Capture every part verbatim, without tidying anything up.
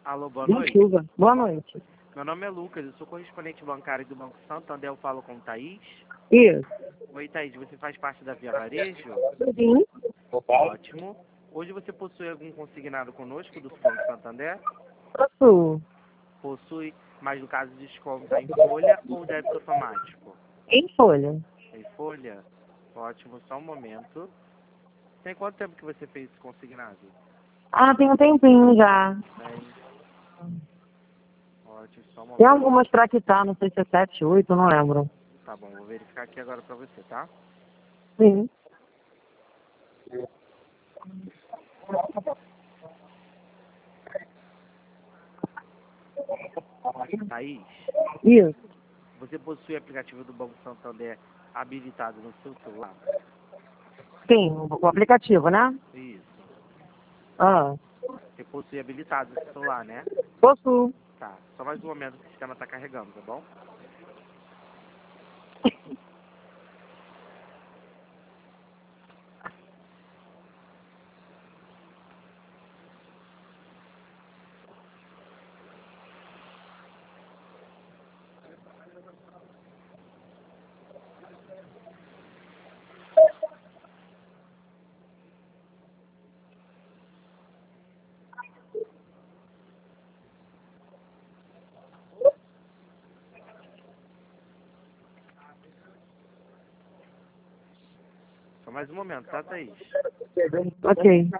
Alô, boa Boa noite. chuva. Boa noite. Meu nome é Lucas, eu sou correspondente bancário do Banco Santander, eu falo com Thaís. Isso. Oi, Thaís, você faz parte da Via Varejo? Sim. Ótimo. Hoje você possui algum consignado conosco do Banco Santander? Posso. Possui, mas no caso desconta em folha ou débito automático? Em folha. Em folha? Ótimo, só um momento. Tem quanto tempo que você fez esse consignado? Ah, tem um tempinho já. Tem. Ótimo, só um Tem momento. algumas pra quitar, não sei se é sete, oito, não lembro. Tá bom, vou verificar aqui agora pra você, tá? Sim. Thaís, Isso. você possui o aplicativo do Banco Santander habilitado no seu celular? Sim, o aplicativo, né? Isso. Ah. Você possui habilitado no seu celular, né? Posso. Tá. Só mais um momento que o sistema tá carregando, tá bom? Só mais um momento, tá, Thaís? Ok.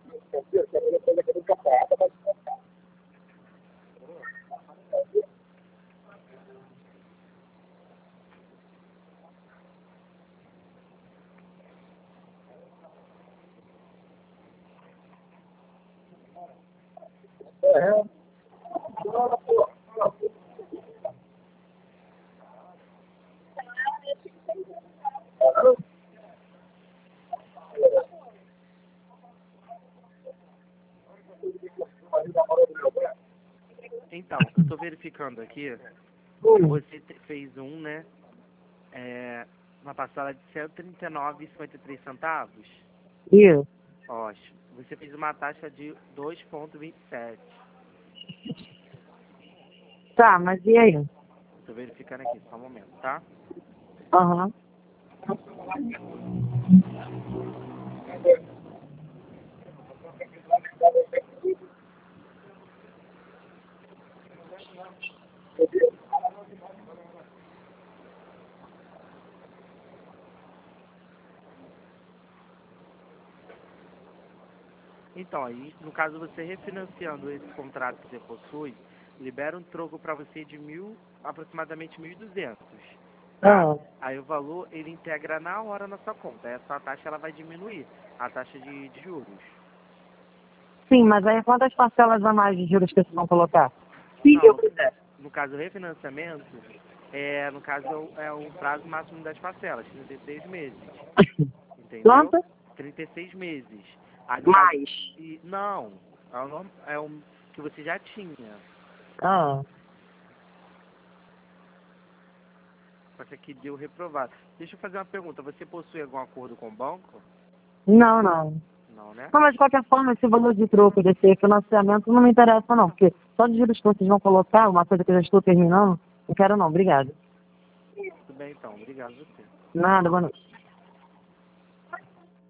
Então, eu tô verificando aqui. Hum. Você te- fez um, né? É, uma parcela de cento e trinta e nove vírgula cinquenta e três centavos. Isso. Ótimo. Você fez uma taxa de dois vírgula vinte e sete. Tá, mas e aí? Tô verificando aqui, só um momento, tá? Aham. Então, aí, no caso, você refinanciando esse contrato que você possui, libera um troco para você de mil, aproximadamente mil e duzentos, tá? Ah. Aí o valor, ele integra na hora na sua conta. Aí a sua taxa, ela vai diminuir, a taxa de, de juros. Sim, mas aí quantas parcelas a mais de juros que vocês vão colocar? Se Não, eu no, quiser. no caso, o refinanciamento, é, no caso, é o, é o prazo máximo das parcelas, trinta e seis meses, entendeu? Quantas? trinta e seis meses. Aí, no caso, Mais. e, não, é o, norm- é o que você já tinha. Ah. Só que aqui deu reprovado. Deixa eu fazer uma pergunta. Você possui algum acordo com o banco? Não, não. Não, né? Não, mas de qualquer forma, esse valor de troco desse financiamento não me interessa não, porque só de juros que vocês vão colocar, uma coisa que eu já estou terminando, não quero não, obrigado. Tudo bem, então. Obrigado a você. Nada, boa noite.